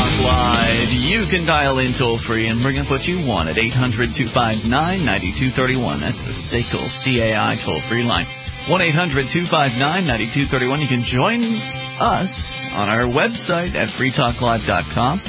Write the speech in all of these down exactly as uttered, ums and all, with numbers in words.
Talk Live. You can dial in toll-free and bring up what you want at eight hundred, two five nine, nine two three one. That's the S A C L C A I toll-free line. one eight hundred, two five nine, nine two three one. You can join us on our website at free talk live dot com.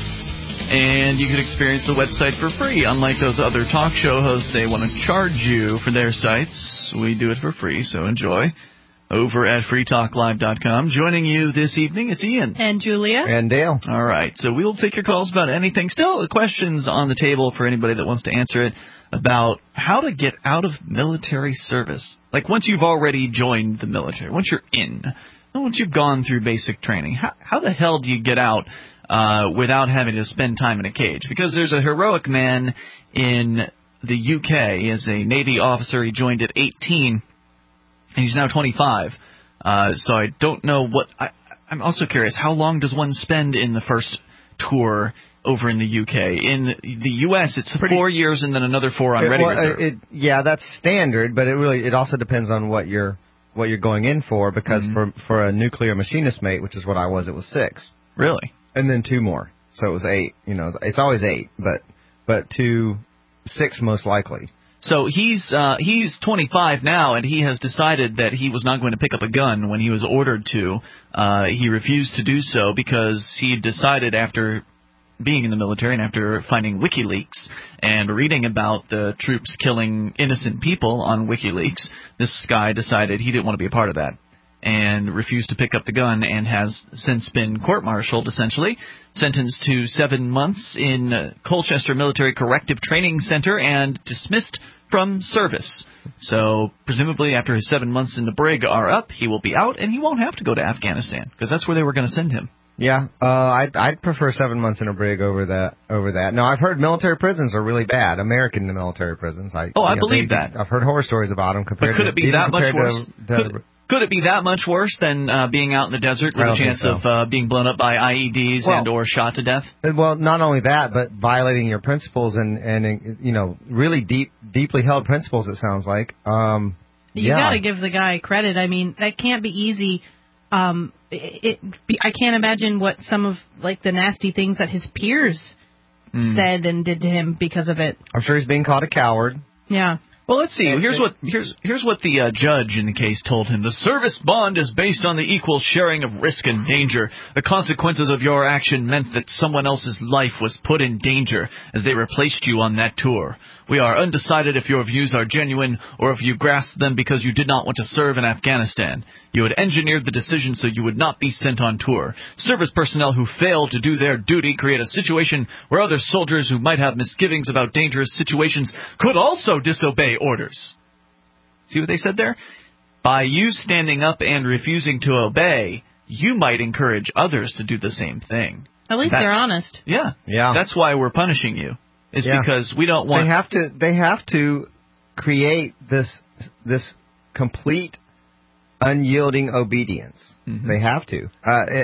And you can experience the website for free. Unlike those other talk show hosts, they want to charge you for their sites. We do it for free, so enjoy. Over at free talk live dot com. Joining you this evening, it's Ian. And Julia. And Dale. All right, so we'll take your calls about anything. Still, questions on the table for anybody that wants to answer it about how to get out of military service. Like once you've already joined the military, once you're in, once you've gone through basic training, how, how the hell do you get out uh, without having to spend time in a cage? Because there's a heroic man in the U K as a Navy officer. He joined at eighteen. And he's now twenty-five, uh, so I don't know what I, – I'm also curious, how long does one spend in the first tour over in the U K? In the U S, it's Pretty, four years and then another four on it, Ready well, Reserve. It, yeah, that's standard, but it really it also depends on what you're what you're going in for, because mm-hmm. for for a nuclear machinist mate, which is what I was, it was six. Really? And then two more, so it was eight. You know, it's always eight, but but two, six most likely. So he's uh, he's twenty-five now, and he has decided that he was not going to pick up a gun when he was ordered to. Uh, he refused to do so because he decided after being in the military and after finding WikiLeaks and reading about the troops killing innocent people on WikiLeaks, this guy decided he didn't want to be a part of that and refused to pick up the gun and has since been court-martialed, essentially, sentenced to seven months in uh, Colchester Military Corrective Training Center and dismissed from service. So presumably after his seven months in the brig are up, he will be out and he won't have to go to Afghanistan because that's where they were going to send him. Yeah, uh, I'd, I'd prefer seven months in a brig over that. Over that. Now, I've heard military prisons are really bad. American military prisons. I, oh, I know, believe they, that. I've heard horror stories about them. Compared but could to, it be that much worse? To, to, could, Could it be that much worse than uh, being out in the desert with a chance so. of uh, being blown up by I E Ds well, and or shot to death? Well, not only that, but violating your principles and, and you know, really deep, deeply held principles, it sounds like. Um, you yeah. got to give the guy credit. I mean, that can't be easy. Um, it, it be, I can't imagine what some of, like, the nasty things that his peers mm. said and did to him because of it. I'm sure he's being called a coward. Yeah. Well, let's see. Here's what here's here's what the uh, judge in the case told him. The service bond is based on the equal sharing of risk and danger. The consequences of your action meant that someone else's life was put in danger as they replaced you on that tour. We are undecided if your views are genuine or if you grasped them because you did not want to serve in Afghanistan. You had engineered the decision so you would not be sent on tour. Service personnel who fail to do their duty create a situation where other soldiers who might have misgivings about dangerous situations could also disobey orders. See what they said there? By you standing up and refusing to obey, you might encourage others to do the same thing. At least that's, they're honest. Yeah. Yeah. That's why we're punishing you. Is yeah. because we don't want... They have to, they have to create this this complete unyielding obedience. Mm-hmm. They have to. Uh, it,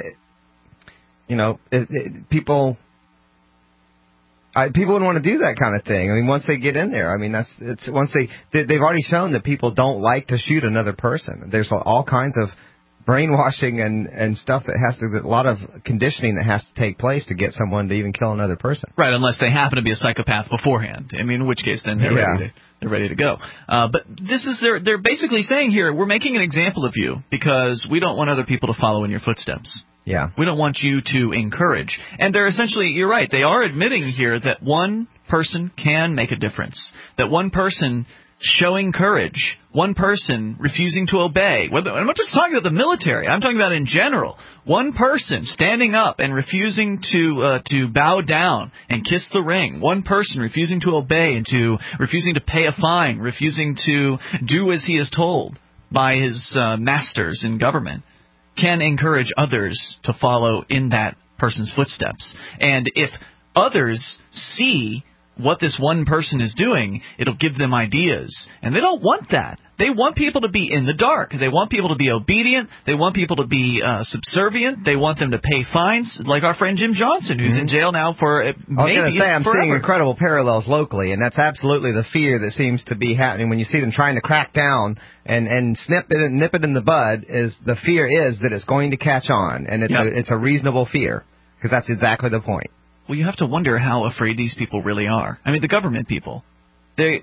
you know, it, it, people... I, people wouldn't want to do that kind of thing. I mean, once they get in there, I mean, that's it's once they, they they've already shown that people don't like to shoot another person. There's all kinds of brainwashing and, and stuff that has to, a lot of conditioning that has to take place to get someone to even kill another person. Right, unless they happen to be a psychopath beforehand. I mean, in which case then they're yeah. ready to, they're ready to go. Uh, but this is their, they're basically saying here, we're making an example of you because we don't want other people to follow in your footsteps. Yeah. We don't want you to encourage. And they're essentially, you're right, they are admitting here that one person can make a difference. That one person showing courage, one person refusing to obey. Whether, I'm not just talking about the military. I'm talking about in general. One person standing up and refusing to uh, to bow down and kiss the ring. One person refusing to obey and to refusing to pay a fine, refusing to do as he is told by his uh, masters in government, can encourage others to follow in that person's footsteps. And if others see what this one person is doing, it'll give them ideas. And they don't want that. They want people to be in the dark. They want people to be obedient. They want people to be uh, subservient. They want them to pay fines, like our friend Jim Johnson, who's mm-hmm. in jail now for uh, maybe I was going to say, I'm forever. seeing incredible parallels locally, and that's absolutely the fear that seems to be happening when you see them trying to crack down and, and snip it and nip it in the bud. Is the fear is that it's going to catch on, and it's, yep. a, it's a reasonable fear, because that's exactly the point. well, you have to wonder how afraid these people really are. I mean, the government people. They,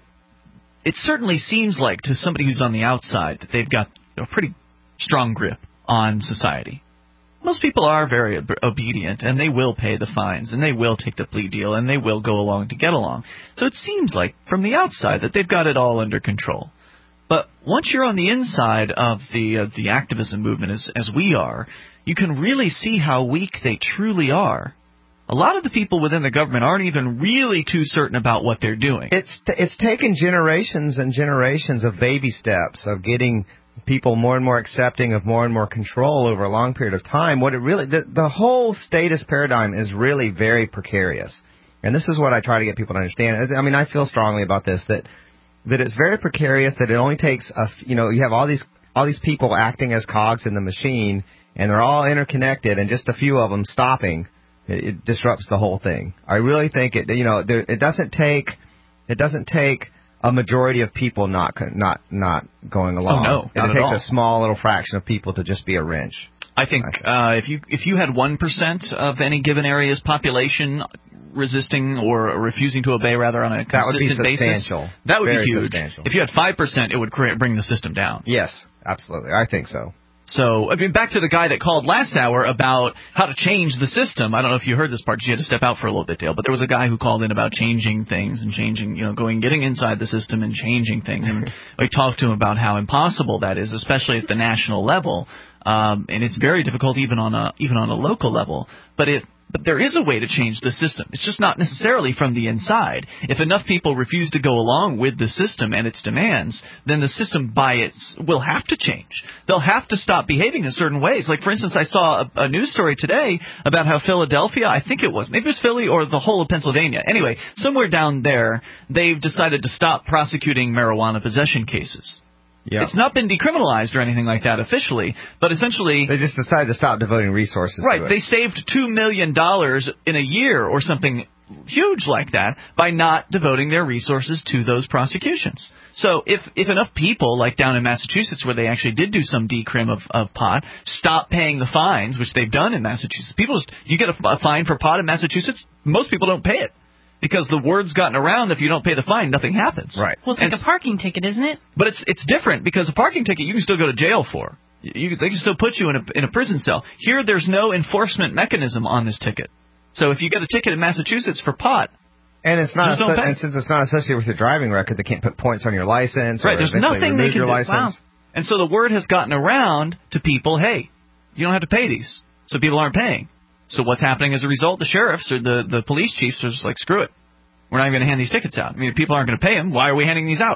it certainly seems like to somebody who's on the outside that they've got a pretty strong grip on society. Most people are very ob- obedient, and they will pay the fines, and they will take the plea deal, and they will go along to get along. So it seems like, from the outside, that they've got it all under control. But once you're on the inside of the uh, the activism movement, as, as we are, you can really see how weak they truly are. A lot of the people within the government aren't even really too certain about what they're doing. It's t- it's taken generations and generations of baby steps of getting people more and more accepting of more and more control over a long period of time. What it really, the, the whole status paradigm is really very precarious. And this is what I try to get people to understand. I mean, I feel strongly about this, that that it's very precarious, that it only takes a, you know, you have all these all these people acting as cogs in the machine, and they're all interconnected, and just a few of them stopping, it, it disrupts the whole thing. I really think it, you know, there, it doesn't take, it doesn't take a majority of people not not not going along. Oh, no, not it takes at all. a small little fraction of people to just be a wrench. I think uh, if you if you had one percent of any given area's population resisting or refusing to obey, rather, on a consistent that would be basis, substantial. that would Very be huge. Substantial. If you had five percent, it would create, bring the system down. Yes, absolutely. I think so. So, I mean, back to the guy that called last hour about how to change the system. I don't know if you heard this part because you had to step out for a little bit, Dale, but there was a guy who called in about changing things and changing, you know, going, getting inside the system and changing things. And we talked to him about how impossible that is, especially at the national level. Um, and it's very difficult even on a, even on a local level. But it, But there is a way to change the system. It's just not necessarily from the inside. If enough people refuse to go along with the system and its demands, then the system by its will have to change. They'll have to stop behaving in certain ways. Like, for instance, I saw a, a news story today about how Philadelphia, I think it was, maybe it was Philly or the whole of Pennsylvania. Anyway, somewhere down there, they've decided to stop prosecuting marijuana possession cases. Yeah. It's not been decriminalized or anything like that officially, but essentially they just decided to stop devoting resources right, to it. They saved two million dollars in a year or something huge like that by not devoting their resources to those prosecutions. So if if enough people, like down in Massachusetts where they actually did do some decrim of, of pot, stop paying the fines, which they've done in Massachusetts. People just, you get a, a fine for pot in Massachusetts, most people don't pay it. Because the word's gotten around, if you don't pay the fine, nothing happens. Right. Well, it's like and a parking ticket, isn't it? But it's it's different, because a parking ticket you can still go to jail for. You, they can still put you in a in a prison cell. Here, there's no enforcement mechanism on this ticket. So if you get a ticket in Massachusetts for pot, and it's not, just don't pay. And since it's not associated with your driving record, they can't put points on your license. Right. Or There's nothing they remove can your do. license. Wow. And so the word has gotten around to people. Hey, you don't have to pay these, so people aren't paying. So what's happening as a result? The sheriffs or the the police chiefs are just like, screw it. We're not even going to hand these tickets out. I mean, if people aren't going to pay them, why are we handing these out?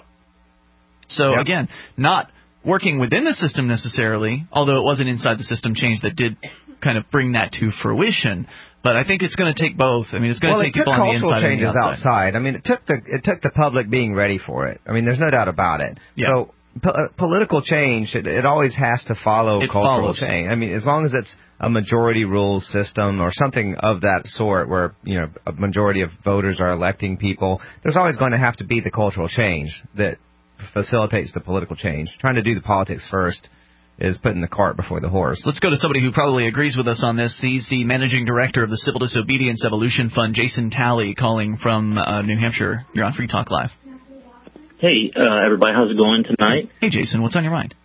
So, yep. Again, not working within the system necessarily, although it was an inside the system change that did kind of bring that to fruition. But I think it's going to take both. I mean, it's going well, to take people on the inside Well, it took cultural and the changes outside. outside. I mean, it took the it took the public being ready for it. I mean, there's no doubt about it. Yeah. So po- uh, political change, it, it always has to follow it cultural follows. change. I mean, as long as it's a majority rule system or something of that sort where, you know, a majority of voters are electing people, there's always going to have to be the cultural change that facilitates the political change. Trying to do the politics first is putting the cart before the horse. Let's go to somebody who probably agrees with us on this. He's the managing director of the Civil Disobedience Evolution Fund, Jason Talley, calling from uh, New Hampshire. You're on Free Talk Live. Hey, uh, everybody. How's it going tonight? Hey, Jason. What's on your mind?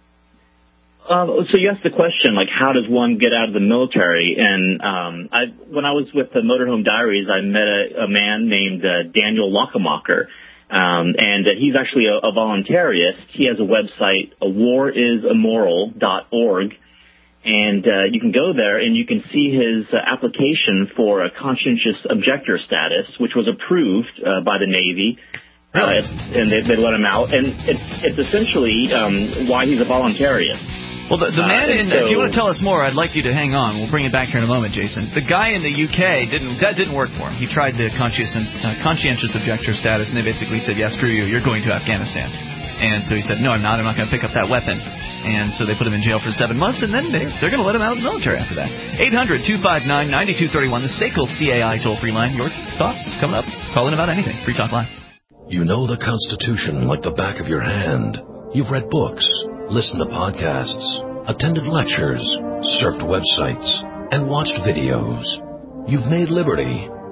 Uh, so you asked the question, like, how does one get out of the military? And um, I, when I was with the Motorhome Diaries, I met a, a man named uh, Daniel Lockamacher, um, and uh, he's actually a, a voluntarist. He has a website, war is immoral dot org, and uh, you can go there and you can see his uh, application for a conscientious objector status, which was approved uh, by the Navy. Uh, and they, they let him out, and it's it's essentially um, why he's a voluntarist. Well, the, the man uh, in, so, if you want to tell us more, I'd like you to hang on. We'll bring it back here in a moment, Jason. The guy in the U K, didn't that didn't work for him. He tried the conscientious, uh, conscientious objector status, and they basically said, yeah, screw you, you're going to Afghanistan. And so he said, no, I'm not. I'm not going to pick up that weapon. And so they put him in jail for seven months, and then they, they're going to let him out of the military after that. eight hundred, two five nine, nine two three one, the S A C L C A I toll-free line. Your thoughts coming up. Call in about anything. Free Talk Live. You know the Constitution like the back of your hand. You've read books, listened to podcasts, attended lectures, surfed websites, and watched videos. You've made liberty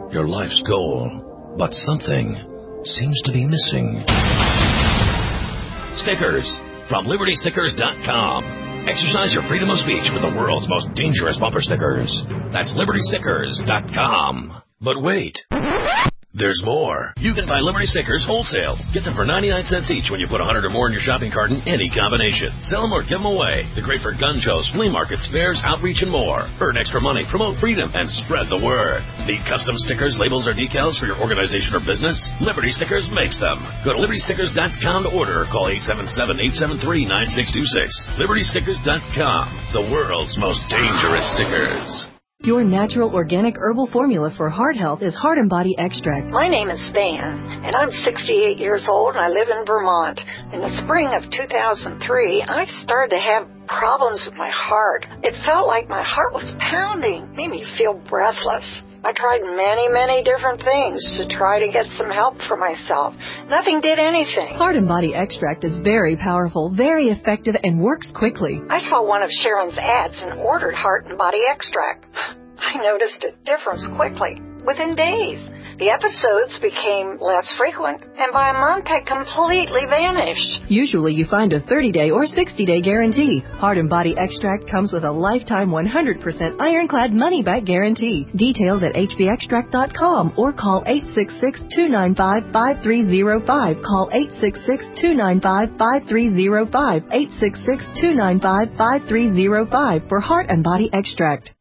your life's goal, but something seems to be missing. Stickers from Liberty Stickers dot com. Exercise your freedom of speech with the world's most dangerous bumper stickers. That's Liberty Stickers dot com. But wait. There's more. You can buy Liberty stickers wholesale. Get them for ninety-nine cents each when you put one hundred or more in your shopping cart in any combination. Sell them or give them away. They're great for gun shows, flea markets, fairs, outreach, and more. Earn extra money, promote freedom, and spread the word. Need custom stickers, labels, or decals for your organization or business? Liberty Stickers makes them. Go to Liberty Stickers dot com to order or call eight seven seven, eight seven three, nine six two six. Liberty Stickers dot com, the world's most dangerous stickers. Your natural organic herbal formula for heart health is Heart and Body Extract. My name is Van, and I'm sixty-eight years old, and I live in Vermont. In the spring of two thousand three, I started to have problems with my heart. It felt like my heart was pounding, made me feel breathless. I tried many, many different things to try to get some help for myself. Nothing did anything. Heart and Body Extract is very powerful, very effective, and works quickly. I saw one of Sharon's ads and ordered Heart and Body Extract. I noticed a difference quickly, within days. The episodes became less frequent, and by a month had completely vanished. Usually you find a thirty-day or sixty-day guarantee. Heart and Body Extract comes with a lifetime one hundred percent ironclad money-back guarantee. Details at H B extract dot com or call eight six six, two nine five, five three zero five. Call eight six six, two nine five, five three zero five. eight six six, two nine five, five three zero five for Heart and Body Extract.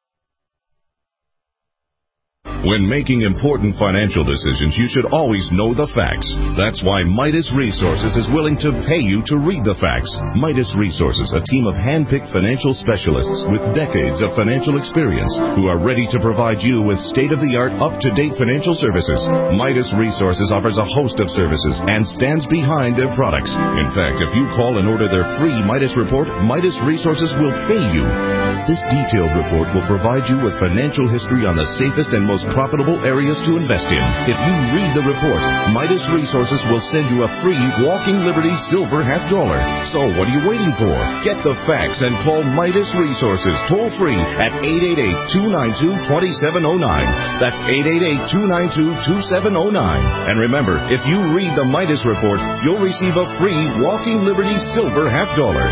When making important financial decisions, you should always know the facts. That's why Midas Resources is willing to pay you to read the facts. Midas Resources, a team of hand-picked financial specialists with decades of financial experience who are ready to provide you with state-of-the-art, up-to-date financial services. Midas Resources offers a host of services and stands behind their products. In fact, if you call and order their free Midas report, Midas Resources will pay you. This detailed report will provide you with financial history on the safest and most profitable areas to invest in. If you read the report, Midas Resources will send you a free Walking Liberty Silver half dollar. So what are you waiting for? Get the facts and call Midas Resources toll free at eight eight eight, two nine two, two seven zero nine. That's eight eight eight, two nine two, two seven zero nine. And remember, if you read the Midas report, you'll receive a free Walking Liberty Silver half dollar.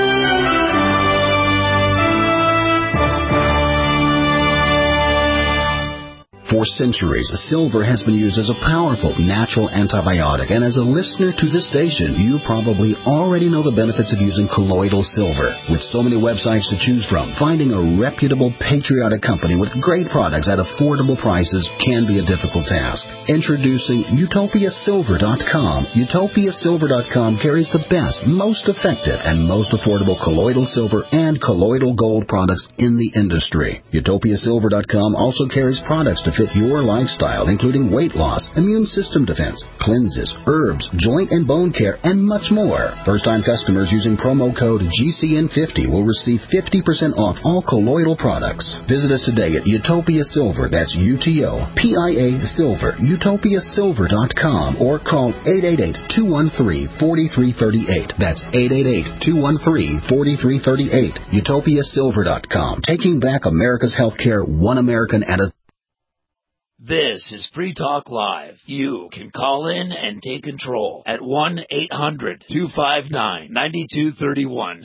For centuries, silver has been used as a powerful natural antibiotic, and as a listener to this station, you probably already know the benefits of using colloidal silver. With so many websites to choose from, finding a reputable, patriotic company with great products at affordable prices can be a difficult task. Introducing Utopia Silver dot com. Utopia Silver dot com carries the best, most effective, and most affordable colloidal silver and colloidal gold products in the industry. Utopia Silver dot com also carries products to fit your lifestyle, including weight loss, immune system defense, cleanses, herbs, joint and bone care, and much more. First-time customers using promo code G C N fifty will receive fifty percent off all colloidal products. Visit us today at Utopia Silver, that's U T O P I A Silver, Utopia Silver dot com, or call eight eight eight, two one three, four three three eight. That's eight eight eight, two one three, four three three eight. Utopia Silver dot com, taking back America's healthcare one American at a This is Free Talk Live. You can call in and take control at one eight hundred, two five nine, nine two three one.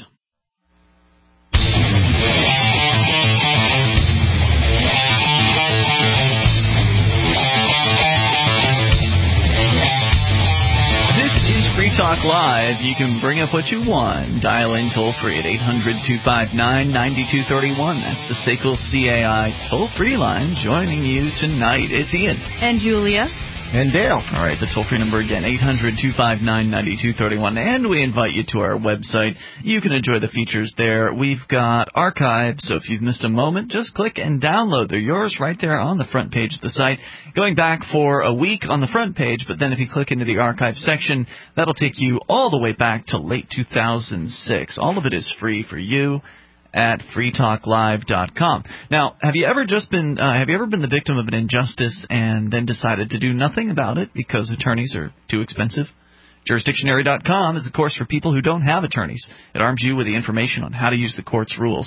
Free Talk Live. You can bring up what you want. Dial in toll-free at eight hundred, two five nine, nine two three one. That's the S A C L C A I toll-free line. Joining you tonight, it's Ian. And Julia. And Dale. All right, the toll-free number again, eight hundred, two five nine, nine two three one. And we invite you to our website. You can enjoy the features there. We've got archives, so if you've missed a moment, just click and download. They're yours right there on the front page of the site. Going back for a week on the front page, but then if you click into the archive section, that'll take you all the way back to late two thousand six. All of it is free for you at free talk live dot com. Now, have you ever just been uh, have you ever been the victim of an injustice and then decided to do nothing about it because attorneys are too expensive? Jurisdictionary dot com is a course for people who don't have attorneys. It arms you with the information on how to use the court's rules.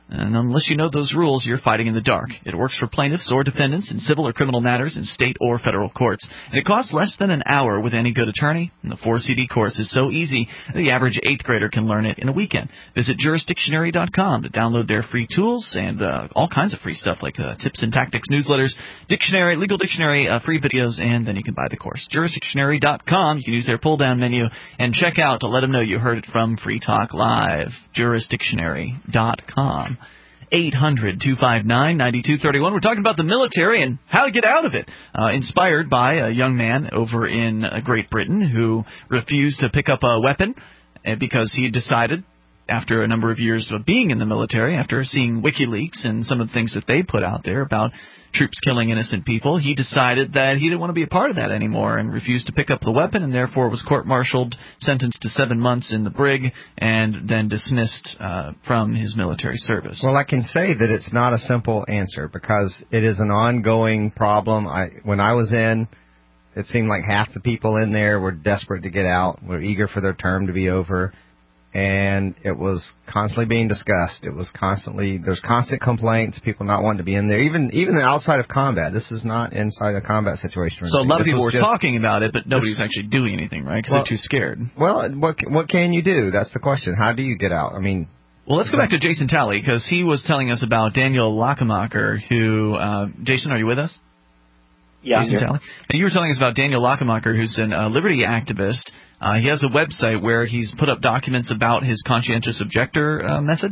And unless you know those rules, you're fighting in the dark. It works for plaintiffs or defendants in civil or criminal matters in state or federal courts. And it costs less than an hour with any good attorney. And the four C D course is so easy, the average eighth grader can learn it in a weekend. Visit Juris Dictionary dot com to download their free tools and uh, all kinds of free stuff like uh, tips and tactics newsletters, dictionary, legal dictionary, uh, free videos, and then you can buy the course. Juris Dictionary dot com. You can use their pull-down menu and check out to let them know you heard it from Free Talk Live. Juris Dictionary dot com. eight hundred, two five nine, nine two three one. We're talking about the military and how to get out of it. Uh, inspired by a young man over in uh, Great Britain who refused to pick up a weapon uh, because he decided, after a number of years of being in the military, after seeing WikiLeaks and some of the things that they put out there about troops killing innocent people, he decided that he didn't want to be a part of that anymore and refused to pick up the weapon, and therefore was court-martialed, sentenced to seven months in the brig, and then dismissed uh, from his military service. Well, I can say that it's not a simple answer because it is an ongoing problem. I, when I was in, it seemed like half the people in there were desperate to get out, were eager for their term to be over. And it was constantly being discussed. It was constantly, there's constant complaints, people not wanting to be in there, even even outside of combat. This is not inside a combat situation. So a lot of this people were just, talking about it, but nobody was actually doing anything, right? Because well, they're too scared. Well, what what can you do? That's the question. How do you get out? I mean... Well, let's go back to Jason Talley, because he was telling us about Daniel Lakemacher, who... Uh, Jason, are you with us? Yeah, Jason Talley? And you were telling us about Daniel Lakemacher, who's a uh, liberty activist. Uh, he has a website where he's put up documents about his conscientious objector uh, method.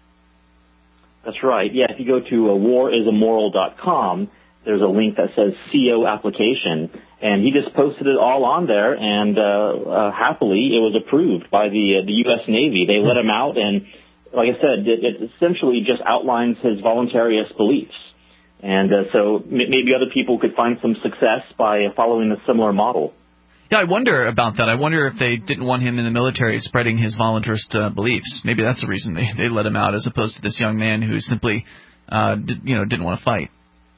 That's right. Yeah, if you go to uh, war is a moral dot com, there's a link that says C O application, and he just posted it all on there, and uh, uh, happily it was approved by the uh, the U S Navy. They let him out, and like I said, it, it essentially just outlines his voluntarist beliefs. And uh, so m- maybe other people could find some success by following a similar model. Yeah, I wonder about that. I wonder if they didn't want him in the military spreading his voluntarist uh, beliefs. Maybe that's the reason they, they let him out, as opposed to this young man who simply, uh, did, you know, didn't want to fight.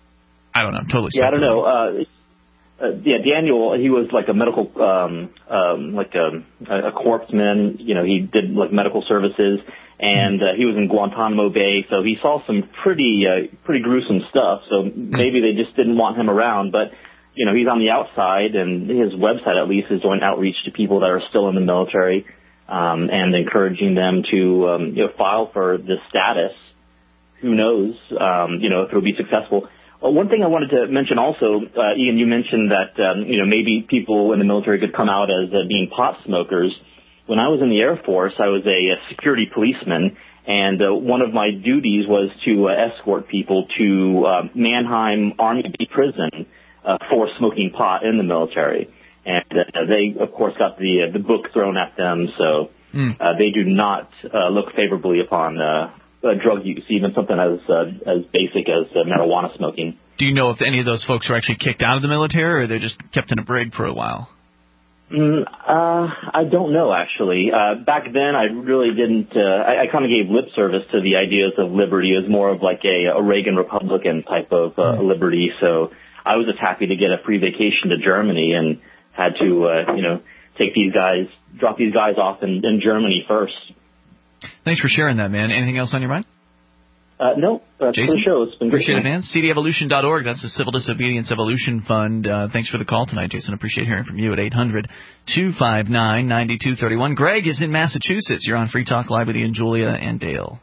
I don't know. Totally. Yeah, I don't know. Uh, uh, yeah, Daniel, he was like a medical, um, um, like a, a corpsman. You know, he did like medical services, and uh, he was in Guantanamo Bay, so he saw some pretty, uh, pretty gruesome stuff. So maybe they just didn't want him around, but. You know, he's on the outside, and his website, at least, is doing outreach to people that are still in the military um, and encouraging them to, um, you know, file for this status. Who knows, um, you know, if it will be successful. Well, one thing I wanted to mention also, uh, Ian, you mentioned that, um, you know, maybe people in the military could come out as uh, being pot smokers. When I was in the Air Force, I was a, a security policeman, and uh, one of my duties was to uh, escort people to uh, Mannheim Army Prison, Uh, for smoking pot in the military. And uh, they, of course, got the uh, the book thrown at them, so mm. uh, they do not uh, look favorably upon uh, uh, drug use, even something as uh, as basic as uh, marijuana smoking. Do you know if any of those folks were actually kicked out of the military, or they're just kept in a brig for a while? Mm, uh, I don't know, actually. Uh, back then, I really didn't, uh, I, I kind of gave lip service to the ideas of liberty as more of like a, a Reagan Republican type of uh, mm. liberty, so I was just happy to get a free vacation to Germany and had to, uh, you know, take these guys, drop these guys off in, in Germany first. Thanks for sharing that, man. Anything else on your mind? Uh, no, that's Jason, the show. It's been great. Appreciate it, man. C D evolution dot org, that's the Civil Disobedience Evolution Fund. Uh, thanks for the call tonight, Jason. Appreciate hearing from you at eight hundred, two five nine, nine two three one. Greg is in Massachusetts. You're on Free Talk Live with Ian, Julia, and Dale.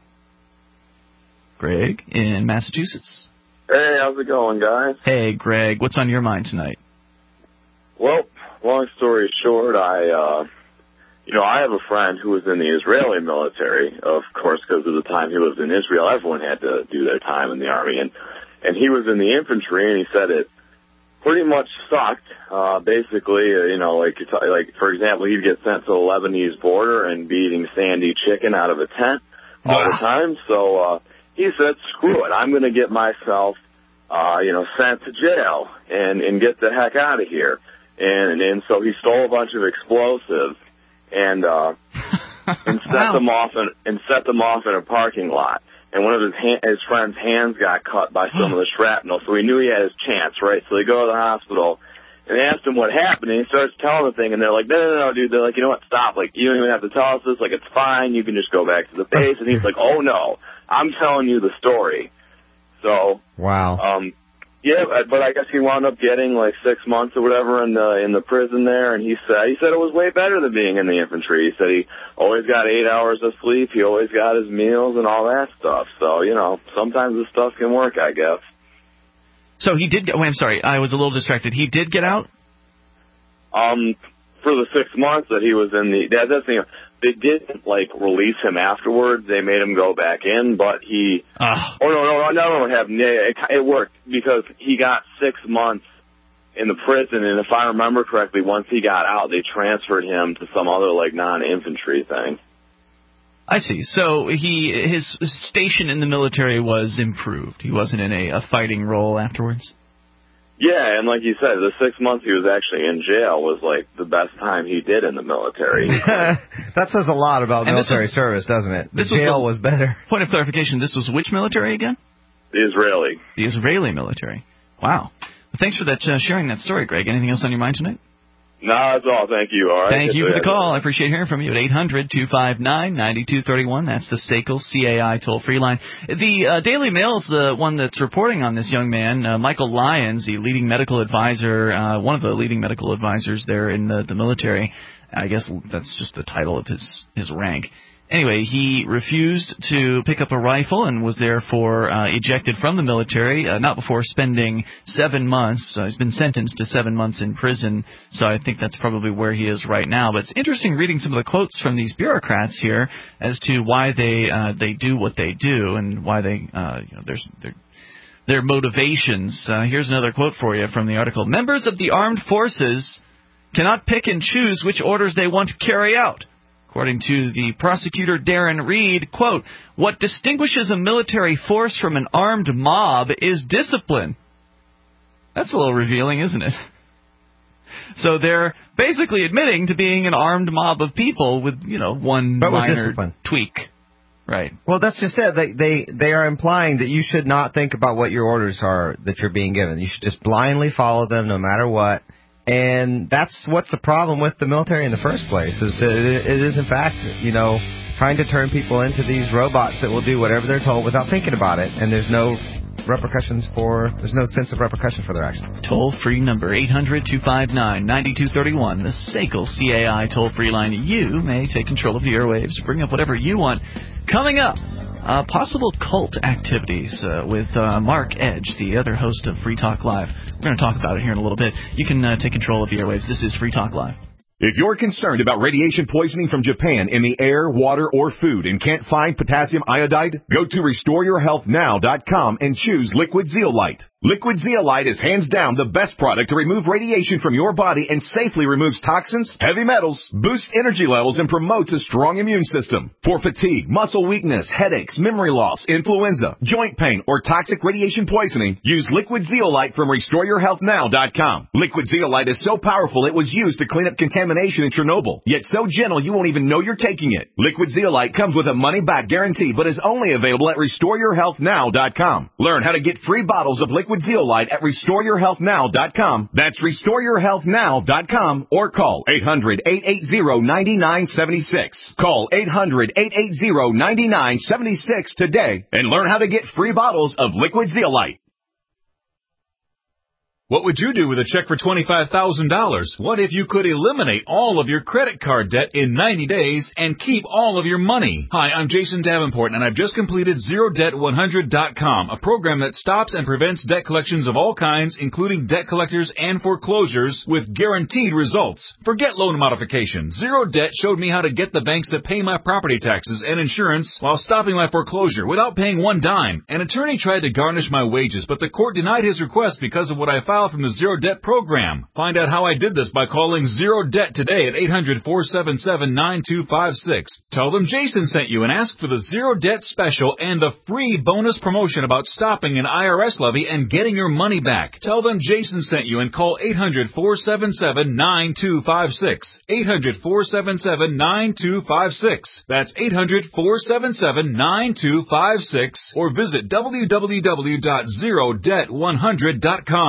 Greg in Massachusetts. Hey, how's it going, guys? Hey, Greg. What's on your mind tonight? Well, long story short, I, uh, you know, I have a friend who was in the Israeli military, of course, because of the time he was in Israel. Everyone had to do their time in the Army, and, and he was in the infantry, and he said it pretty much sucked. Uh, basically, uh, you know, like, like, for example, he'd get sent to the Lebanese border and be eating sandy chicken out of a tent all wow. the time, so, uh, he said, screw it, I'm going to get myself, uh, you know, sent to jail and, and get the heck out of here. And, and so he stole a bunch of explosives and, uh, and set wow. them off in, and set them off in a parking lot. And one of his, ha- his friend's hands got cut by some of the shrapnel, so he knew he had his chance, right? So they go to the hospital and they asked him what happened, and he starts telling the thing, and they're like, no, no, no, dude. They're like, you know what, stop. Like, you don't even have to tell us this. Like, it's fine. You can just go back to the base. And he's like, oh, no. I'm telling you the story. So wow. Um, yeah, but I guess he wound up getting like six months or whatever in the in the prison there, and he said he said it was way better than being in the infantry. He said he always got eight hours of sleep, he always got his meals and all that stuff. So you know, sometimes this stuff can work, I guess. So he did. Wait, I'm sorry, I was a little distracted. He did get out. Um, for the six months that he was in the that, that's the they didn't like release him afterwards. They made him go back in, but he. Uh. Oh no, no, no, no, no, have it, it worked because he got six months in the prison, and if I remember correctly, once he got out, they transferred him to some other like non-infantry thing. I see. So he his station in the military was improved. He wasn't in a, a fighting role afterwards. Yeah, and like you said, the six months he was actually in jail was like the best time he did in the military. That says a lot about and military was, service, doesn't it? The this jail was, the, was better. Point of clarification, this was which military again? The Israeli. The Israeli military. Wow. Well, thanks for that uh, sharing that story, Greg. Anything else on your mind tonight? No, that's all. Thank you. All right. Thank you for the call. I appreciate hearing from you at eight hundred two five nine nine two three one. That's the S A C L C A I toll-free line. The uh, Daily Mail's the one that's reporting on this young man, uh, Michael Lyons, the leading medical advisor, uh, one of the leading medical advisors there in the, the military. I guess that's just the title of his, his rank. Anyway, he refused to pick up a rifle and was therefore uh, ejected from the military, uh, not before spending seven months. Uh, he's been sentenced to seven months in prison, so I think that's probably where he is right now. But it's interesting reading some of the quotes from these bureaucrats here as to why they uh, they do what they do and why they, uh, you know, there's their their motivations. Uh, here's another quote for you from the article. Members of the armed forces cannot pick and choose which orders they want to carry out. According to the prosecutor Darren Reed, quote, what distinguishes a military force from an armed mob is discipline. That's a little revealing, isn't it? So they're basically admitting to being an armed mob of people with, you know, one but minor discipline. tweak. Right. Well, that's just it. They, they they are implying that you should not think about what your orders are that you're being given. You should just blindly follow them no matter what. And that's what's the problem with the military in the first place, is that it is, in fact, you know, trying to turn people into these robots that will do whatever they're told without thinking about it, and there's no repercussions for, there's no sense of repercussion for their actions. Toll-free number, eight hundred two five nine nine two three one, the S A C L C A I toll-free line. You may take control of the airwaves, bring up whatever you want. Coming up, uh, possible cult activities uh, with uh, Mark Edge, the other host of Free Talk Live. We're going to talk about it here in a little bit. You can uh, take control of the airwaves. This is Free Talk Live. If you're concerned about radiation poisoning from Japan in the air, water, or food and can't find potassium iodide, go to restore your health now dot com and choose Liquid Zeolite. Liquid Zeolite is hands down the best product to remove radiation from your body and safely removes toxins, heavy metals, boosts energy levels, and promotes a strong immune system. For fatigue, muscle weakness, headaches, memory loss, influenza, joint pain, or toxic radiation poisoning, use Liquid Zeolite from restore your health now dot com. Liquid Zeolite is so powerful it was used to clean up contamination in Chernobyl, yet so gentle you won't even know you're taking it. Liquid Zeolite comes with a money-back guarantee, but is only available at restore your health now dot com. Learn how to get free bottles of Liquid Zeolite at restore your health now dot com. That's restore your health now dot com, or call eight hundred eight eight zero nine nine seven six. Call eight hundred eight eight zero nine nine seven six today and learn how to get free bottles of Liquid Zeolite. What would you do with a check for twenty-five thousand dollars? What if you could eliminate all of your credit card debt in ninety days and keep all of your money? Hi, I'm Jason Davenport, and I've just completed zero debt one hundred dot com, a program that stops and prevents debt collections of all kinds, including debt collectors and foreclosures, with guaranteed results. Forget loan modification. Zero Debt showed me how to get the banks to pay my property taxes and insurance while stopping my foreclosure without paying one dime. An attorney tried to garnish my wages, but the court denied his request because of what I filed from the Zero Debt program. Find out how I did this by calling Zero Debt today at eight hundred four seven seven nine two five six. Tell them Jason sent you and ask for the Zero Debt special and the free bonus promotion about stopping an I R S levy and getting your money back. Tell them Jason sent you and call eight hundred four seven seven nine two five six. eight hundred four seven seven nine two five six. That's eight hundred four seven seven nine two five six, or visit w w w dot zero debt one hundred dot com.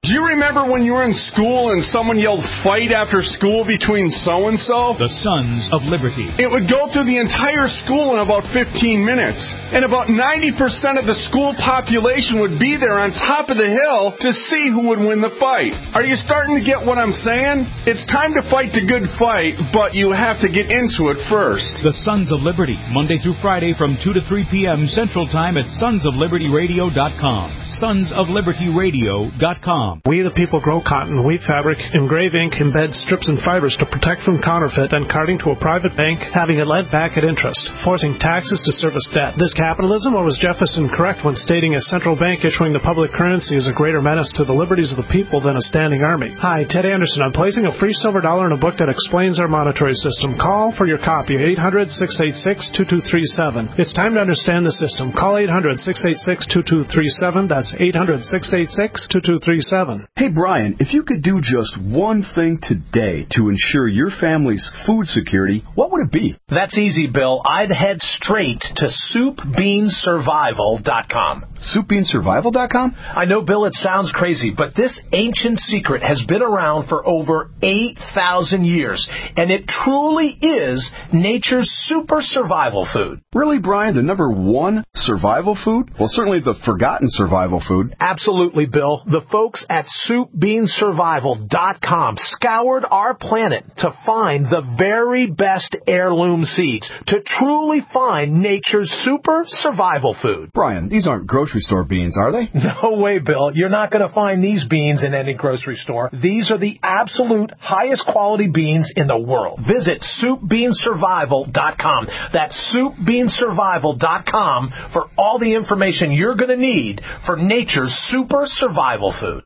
Do you remember when you were in school and someone yelled fight after school between so-and-so? The Sons of Liberty. It would go through the entire school in about fifteen minutes. And about ninety percent of the school population would be there on top of the hill to see who would win the fight. Are you starting to get what I'm saying? It's time to fight the good fight, but you have to get into it first. The Sons of Liberty, Monday through Friday from two to three p.m. Central Time at sons of liberty radio dot com. sons of liberty radio dot com. We the people grow cotton, weave fabric, engrave ink, embed strips and fibers to protect from counterfeit and carting to a private bank, having it lent back at interest, forcing taxes to service debt. This capitalism, or was Jefferson correct when stating a central bank issuing the public currency is a greater menace to the liberties of the people than a standing army? Hi, Ted Anderson. I'm placing a free silver dollar in a book that explains our monetary system. Call for your copy, eight hundred, six eight six, two two three seven. It's time to understand the system. Call eight hundred, six eight six, two two three seven. That's eight hundred, six eight six, two two three seven. Hey, Brian, if you could do just one thing today to ensure your family's food security, what would it be? That's easy, Bill. I'd head straight to soup bean survival dot com. soup bean survival dot com? I know, Bill, it sounds crazy, but this ancient secret has been around for over eight thousand years, and it truly is nature's super survival food. Really, Brian? The number one survival food? Well, certainly the forgotten survival food. Absolutely, Bill. The folks at soup bean survival dot com scoured our planet to find the very best heirloom seeds to truly find nature's super survival food. Brian, these aren't grocery store beans, are they? No way, Bill. You're not going to find these beans in any grocery store. These are the absolute highest quality beans in the world. Visit soup bean survival dot com. That's soup bean survival dot com for all the information you're going to need for nature's super survival food.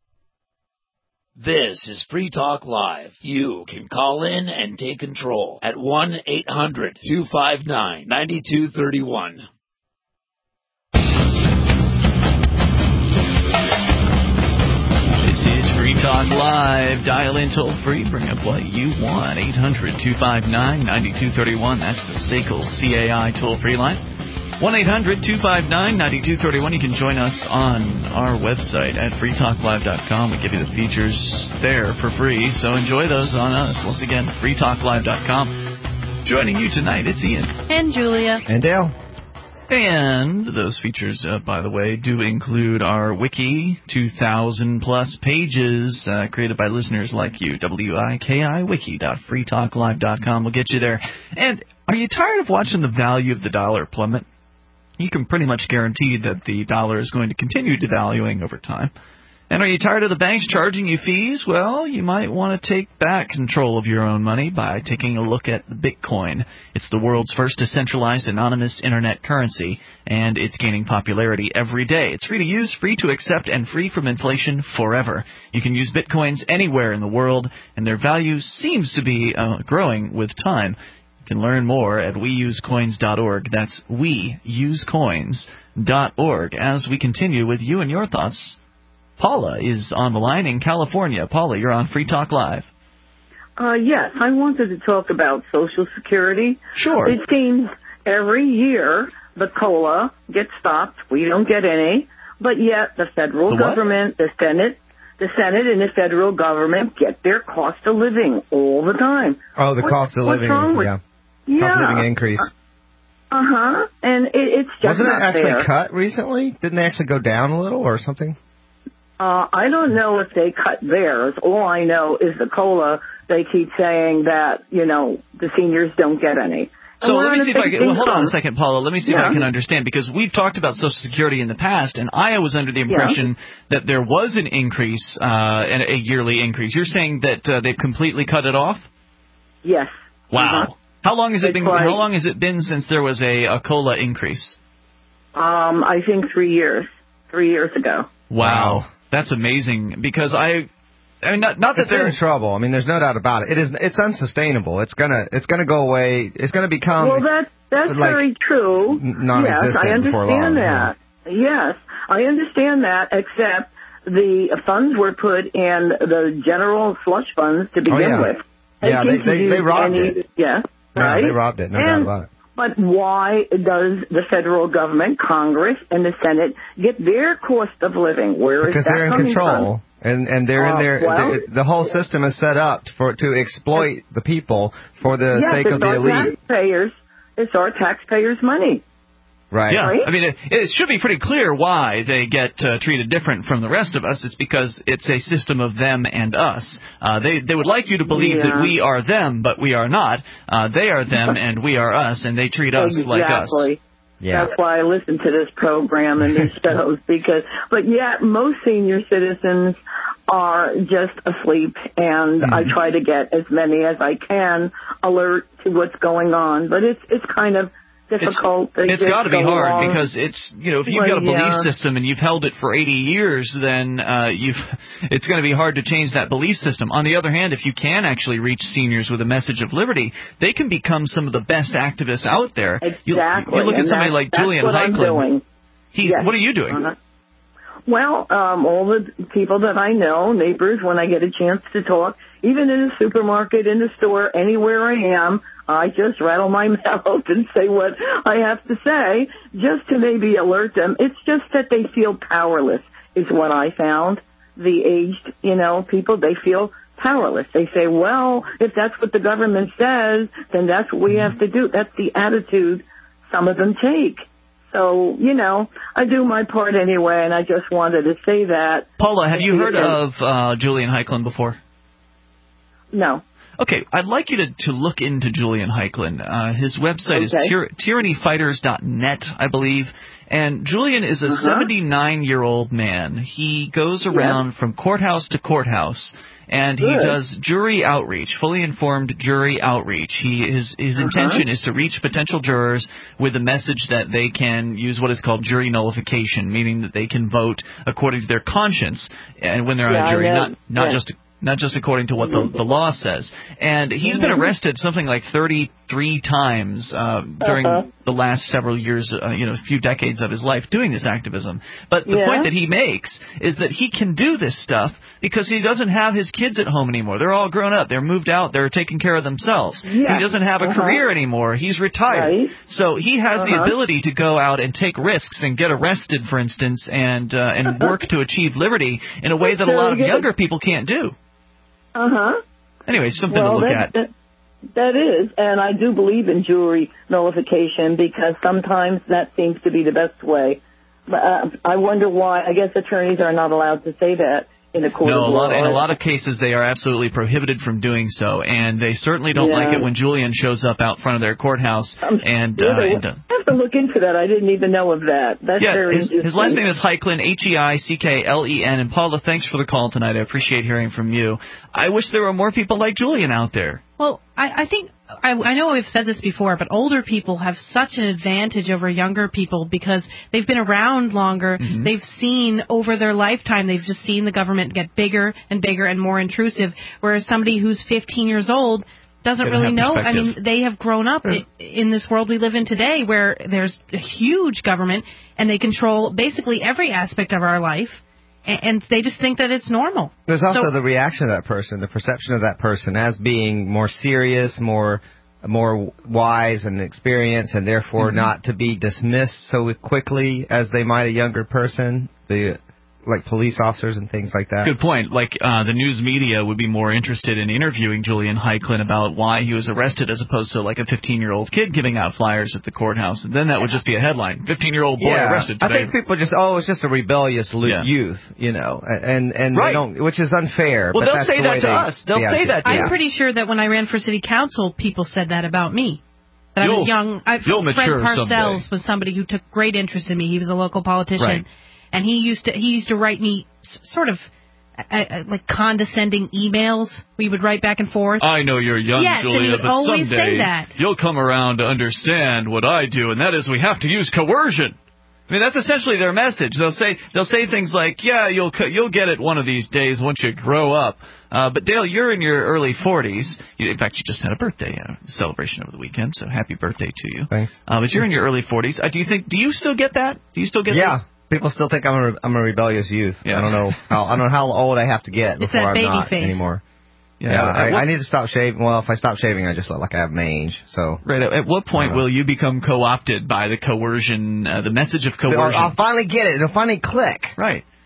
This is Free Talk Live. You can call in and take control at one eight hundred, two five nine, nine two three one. This is Free Talk Live. Dial in toll free. Bring up what you want. eight hundred, two five nine, nine two three one. That's the S A C L C A I toll free line. one eight hundred, two five nine, nine two three one. You can join us on our website at free talk live dot com. We give you the features there for free, so enjoy those on us. Once again, free talk live dot com. Joining you tonight, it's Ian. And Julia. And Dale. And those features, uh, by the way, do include our wiki, two thousand plus pages uh, created by listeners like you. W I K I wiki dot free talk live dot com will get you there. And are you tired of watching the value of the dollar plummet? You can pretty much guarantee that the dollar is going to continue devaluing over time. And are you tired of the banks charging you fees? Well, you might want to take back control of your own money by taking a look at Bitcoin. It's the world's first decentralized anonymous internet currency, and it's gaining popularity every day. It's free to use, free to accept, and free from inflation forever. You can use Bitcoins anywhere in the world, and their value seems to be uh, growing with time. You can learn more at we use coins dot org. That's we use coins dot org. As we continue with you and your thoughts, Paula is on the line in California. Paula, you're on Free Talk Live. Uh, yes, I wanted to talk about Social Security. Sure. It seems every year the COLA gets stopped. We don't get any. But yet the federal The what? government, the Senate, the Senate and the federal government get their cost of living all the time. Oh, the What- cost of what's living. wrong with- Yeah. Yeah. Cost of living increase. Uh-huh. And it, it's just Wasn't it not actually fair. cut recently? Didn't they actually go down a little or something? Uh, I don't know if they cut theirs. All I know is the COLA, they keep saying that, you know, the seniors don't get any. So And let we're me on see a if I big can, well, hold on a income. second, Paula. Let me see Yeah. if I can understand, because we've talked about Social Security in the past, and I was under the impression that there was an increase, uh, and a yearly increase. You're saying that uh, they've completely cut it off? Yes. Wow. Uh-huh. How long has it It's been? like- How long has it been since there was a, a COLA increase? Um, I think three years. Three years ago. Wow, that's amazing. Because I, I mean, not, not that It's they're in trouble. I mean, there's no doubt about it. It is. It's unsustainable. It's gonna. It's gonna go away. It's gonna become. well, that that's like, very true. non-existent Yes, I before understand long, that. Yes, I understand that, except the funds were put in the general slush funds to begin Oh, yeah. with. Yeah, they- didn't they- they use robbed any, it. Yes, No, right? they robbed it. No and, doubt about it. But why does the federal government, Congress, and the Senate get their cost of living? Where is Because that they're in coming control. from? And and they're Uh, in there. well- the, the whole system is set up for to exploit the people for the yes, sake it's of the our elite. taxpayers. It's our taxpayers' money. Right. Yeah, Right? I mean, it, it should be pretty clear why they get uh, treated different from the rest of us. It's because it's a system of them and us. Uh, they they would like you to believe Yeah. that we are them, but we are not. Uh, they are them and we are us, and they treat us exactly. like us. Yeah. That's why I listen to this program and these shows because, but yet most senior citizens are just asleep, and Mm-hmm. I try to get as many as I can alert to what's going on. But it's it's kind of difficult. They It's just got to be go hard along. because it's you know if you've Well, got a belief yeah. system and you've held it for eighty years, then uh, you've it's going to be hard to change that belief system. On the other hand, if you can actually reach seniors with a message of liberty, they can become some of the best activists out there. You, Exactly. you look at and somebody that's, like that's Julian what I'm Heiklin. doing. He's Yes. what are you doing? Uh-huh. Well, um, all the people that I know, neighbors, when I get a chance to talk, even in a supermarket, in the store, anywhere I am, I just rattle my mouth and say what I have to say just to maybe alert them. It's just that they feel powerless is what I found. The aged, you know, people, they feel powerless. They say, well, if that's what the government says, then that's what we have to do. That's the attitude some of them take. So, you know, I do my part anyway, and I just wanted to say that. Paula, have you heard of uh, Julian Heiklin before? No. Okay, I'd like you to, to look into Julian Heiklin. Uh, his website is Okay. tyr- tyranny fighters dot net, I believe. And Julian is a Uh-huh. seventy-nine-year-old man. He goes around from courthouse to courthouse, and he Good. does jury outreach, fully informed jury outreach. He his his Uh-huh. intention is to reach potential jurors with a message that they can use what is called jury nullification, meaning that they can vote according to their conscience, and when they're on Yeah, a I jury, know. not not Yeah. just not just according to what the, the law says. And he's been Mhm. arrested something like thirty-three times uh, during Uh-huh. the last several years, uh, you know, a few decades of his life doing this activism. But the Yeah. point that he makes is that he can do this stuff because he doesn't have his kids at home anymore. They're all grown up. They're moved out. They're taking care of themselves. Yeah. He doesn't have a Uh-huh. career anymore. He's retired. Right. So he has the Uh-huh. ability to go out and take risks and get arrested, for instance, and uh, and work to achieve liberty in a way that a lot of Very good. younger people can't do. Uh-huh. Anyway, something well, to look that, at. That, that is, and I do believe in jury nullification because sometimes that seems to be the best way. But uh, I wonder why. I guess attorneys are not allowed to say that in a court No, of a law. lot, in a lot of cases they are absolutely prohibited from doing so, and they certainly don't Yeah. like it when Julian shows up out front of their courthouse and, uh, Really? and uh, I have to look into that. I didn't even know of that. That's yeah, very his, interesting. his last name is Heiklin, H E I C K L E N. And Paula, thanks for the call tonight. I appreciate hearing from you. I wish there were more people like Julian out there. Well, I, I think I, I know we've said this before, but older people have such an advantage over younger people because they've been around longer. Mm-hmm. They've seen over their lifetime, they've just seen the government get bigger and bigger and more intrusive, whereas somebody who's fifteen years old doesn't They don't really have know. I mean, perspective. they have grown up i in this world we live in today where there's a huge government and they control basically every aspect of our life. And they just think that it's normal. There's also So- the reaction of that person, the perception of that person as being more serious, more more wise and experienced, and therefore Mm-hmm. not to be dismissed so quickly as they might a younger person. The like police officers and things like that. Good point. Like uh, the news media would be more interested in interviewing Julian Heiklin about why he was arrested as opposed to like a fifteen-year-old kid giving out flyers at the courthouse. And then that would just be a headline. fifteen-year-old boy Yeah. arrested I today. think people just, oh, it's just a rebellious lo- Yeah. youth, you know, and and Right. they don't, which is unfair. Well, but they'll that's say the that way to they- us. They'll yeah, say that to I'm you. pretty sure that when I ran for city council, people said that about me. That I You'll- was young. I, you'll Fred mature Parcells someday. was somebody who took great interest in me. He was a local politician, Right. and he used to he used to write me s- sort of uh, uh, like condescending emails. We would write back and forth. I know you're young, Yes, and he Julia, would but always say someday that. you'll come around to understand what I do, and that is we have to use coercion. I mean, that's essentially their message. They'll say they'll say things like, "Yeah, you'll co- you'll get it one of these days once you grow up." Uh, but Dale, you're in your early forties. You, in fact, you just had a birthday uh, celebration over the weekend, so happy birthday to you. Thanks. Uh, but you're in your early forties. Uh, do you think? Do you still get that? Do you still get? Yeah. This? People still think I'm a, re- I'm a rebellious youth. Yeah. I don't know how I don't know how old I have to get It's before that I'm baby not face. anymore. Yeah. Yeah, At I, what- I need to stop shaving. Well, if I stop shaving, I just look like I have mange. So Right. At what point Uh, will you become co-opted by the coercion, uh, the message of coercion? I'll, I'll finally get it. It'll finally click. Right.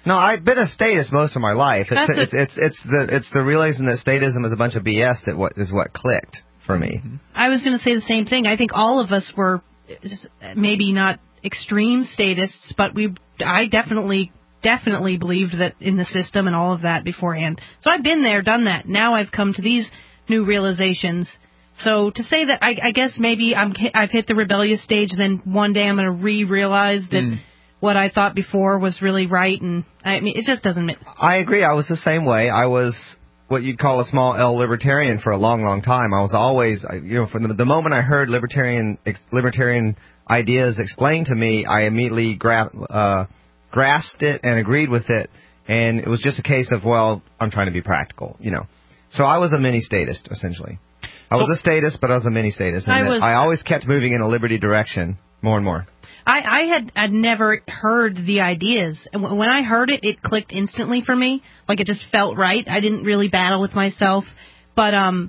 No, I've been a statist most of my life. It's it's, it's it's the it's the realizing that statism is a bunch of B S that what is what clicked for me. I was going to say the same thing. I think all of us were maybe not extreme statists, but we I definitely definitely believed that in the system and all of that beforehand. So I've been there, done that. Now I've come to these new realizations. So to say that I, I guess maybe I'm I've hit the rebellious stage, then one day I'm going to re-realize that. Mm. What I thought before was really right, and I mean, it just doesn't make... I agree. I was the same way. I was what you'd call a small L libertarian for a long, long time. I was always, you know, from the, the moment I heard libertarian ex, libertarian ideas explained to me, I immediately gra- uh, grasped it and agreed with it, and it was just a case of, well, I'm trying to be practical, you know. So I was a mini-statist, essentially. I was a statist, but I was a mini-statist, and I, was, I always kept moving in a liberty direction more and more. I, I had I'd never heard the ideas. And when I heard it, it clicked instantly for me. Like, it just felt right. I didn't really battle with myself. But, um,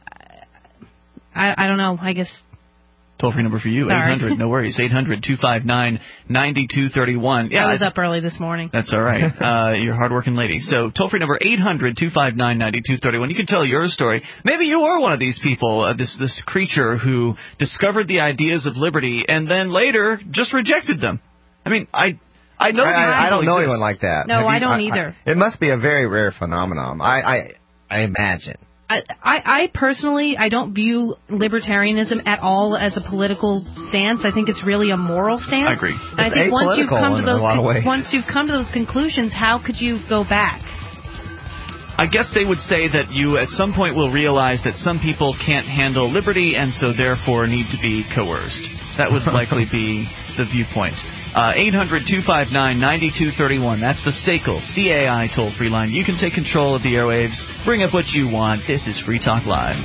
I, I don't know. I guess... Toll-free number for you, Sorry. eight hundred, no worries, eight hundred, two five nine, nine two three one. Yeah, I was up early this morning. That's all right. Uh, you're a hardworking lady. So toll-free number, eight hundred, two five nine, nine two three one. You can tell your story. Maybe you are one of these people, uh, this this creature who discovered the ideas of liberty and then later just rejected them. I mean, I... I know I, I, I don't know anyone like that. No, you, I don't either. I, it must be a very rare phenomenon. I, I, I imagine. I, I personally, I don't view libertarianism at all as a political stance. I think it's really a moral stance. I agree. And I think once you've come to those once you've come to those conclusions, how could you go back? I guess they would say that you at some point will realize that some people can't handle liberty and so therefore need to be coerced. That would likely be the viewpoint. Uh, eight hundred, two five nine, nine two three one. That's the S A C L, C A I toll-free line. You can take control of the airwaves. Bring up what you want. This is Free Talk Live.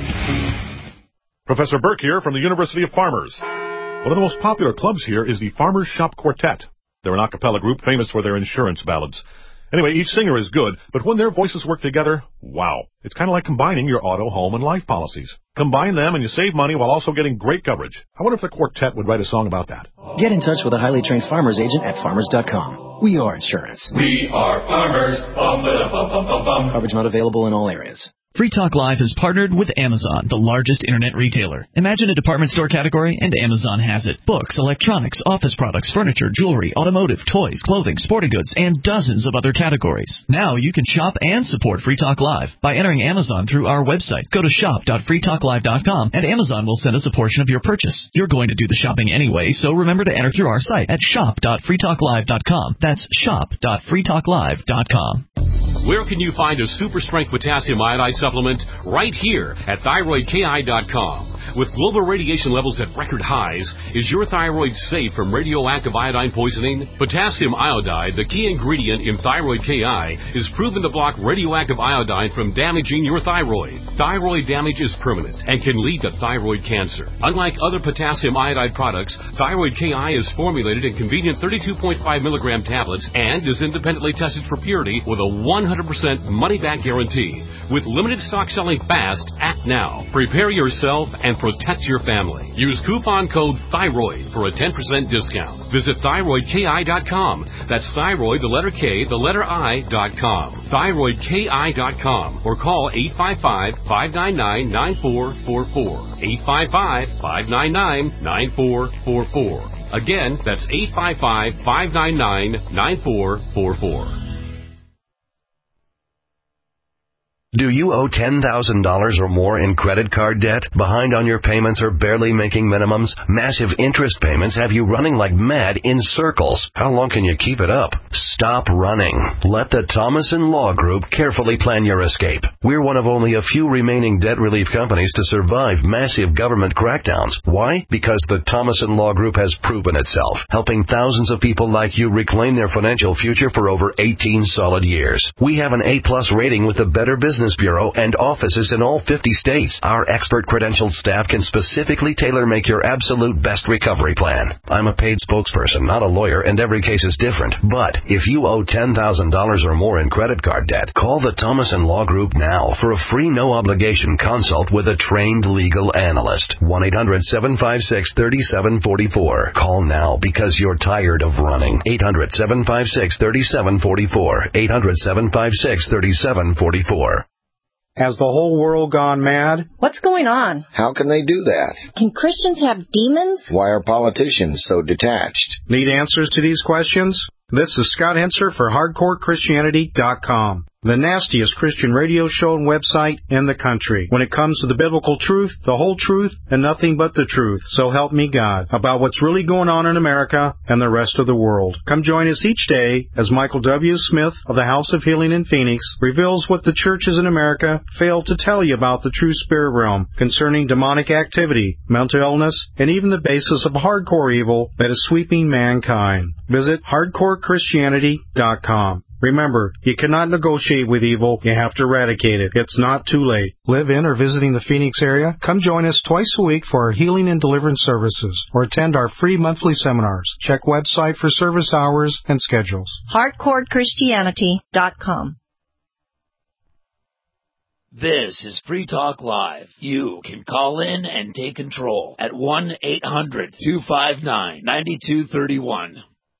Professor Burke here from the University of Farmers. One of the most popular clubs here is the Farmers Shop Quartet. They're an a cappella group famous for their insurance ballads. Anyway, each singer is good, but when their voices work together, wow. It's kind of like combining your auto, home, and life policies. Combine them and you save money while also getting great coverage. I wonder if the quartet would write a song about that. Get in touch with a highly trained farmer's agent at farmers dot com. We are insurance. We are farmers. Bum, ba, bum, bum, bum, bum. Coverage not available in all areas. Free Talk Live has partnered with Amazon, the largest internet retailer. Imagine a department store category, and Amazon has it. Books, electronics, office products, furniture, jewelry, automotive, toys, clothing, sporting goods, and dozens of other categories. Now you can shop and support Free Talk Live by entering Amazon through our website. Go to shop dot free talk live dot com, and Amazon will send us a portion of your purchase. You're going to do the shopping anyway, so remember to enter through our site at shop dot free talk live dot com. That's shop dot free talk live dot com. Where can you find a super strength potassium iodide supplement? Right here at thyroid K I dot com. With global radiation levels at record highs, is your thyroid safe from radioactive iodine poisoning? Potassium iodide, the key ingredient in Thyroid K I, is proven to block radioactive iodine from damaging your thyroid. Thyroid damage is permanent and can lead to thyroid cancer. Unlike other potassium iodide products, Thyroid K I is formulated in convenient thirty-two point five milligram tablets and is independently tested for purity with a one hundred percent money-back guarantee. With limited stock selling fast, act now. Prepare yourself and protect your family. Use coupon code THYROID for a ten percent discount. Visit thyroid K I dot com. That's thyroid, the letter K, the letter I, dot com. thyroid K I dot com. Or call eight five five, five nine nine, nine four four four. eight five five, five nine nine, nine four four four. Again, that's eight five five, five nine nine, nine four four four. Do you owe ten thousand dollars or more in credit card debt? Behind on your payments or barely making minimums? Massive interest payments have you running like mad in circles. How long can you keep it up? Stop running. Let the Thomason Law Group carefully plan your escape. We're one of only a few remaining debt relief companies to survive massive government crackdowns. Why? Because the Thomason Law Group has proven itself, helping thousands of people like you reclaim their financial future for over eighteen solid years. We have an A plus rating with the Better Business Business Bureau and offices in all fifty states. Our expert credentialed staff can specifically tailor-make your absolute best recovery plan. I'm a paid spokesperson, not a lawyer, and every case is different. But if you owe ten thousand dollars or more in credit card debt, call the Thomas and Law Group now for a free no-obligation consult with a trained legal analyst. one eight hundred seven five six three seven four four. Call now because you're tired of running. eight hundred seven five six three seven four four. eight hundred seven five six three seven four four. Has the whole world gone mad? What's going on? How can they do that? Can Christians have demons? Why are politicians so detached? Need answers to these questions? This is Scott Henser for Hardcore Christianity dot com, the nastiest Christian radio show and website in the country. When it comes to the biblical truth, the whole truth, and nothing but the truth, so help me God, about what's really going on in America and the rest of the world. Come join us each day as Michael W. Smith of the House of Healing in Phoenix reveals what the churches in America fail to tell you about the true spirit realm concerning demonic activity, mental illness, and even the basis of hardcore evil that is sweeping mankind. Visit Hardcore Christianity dot com. Remember, you cannot negotiate with evil, you have to eradicate it. It's not too late. Live in or visiting the Phoenix area? Come join us twice a week for our healing and deliverance services, or attend our free monthly seminars. Check website for service hours and schedules. Hardcore Christianity dot com. This is Free Talk Live. You can call in and take control at one eight hundred two five nine nine two three one.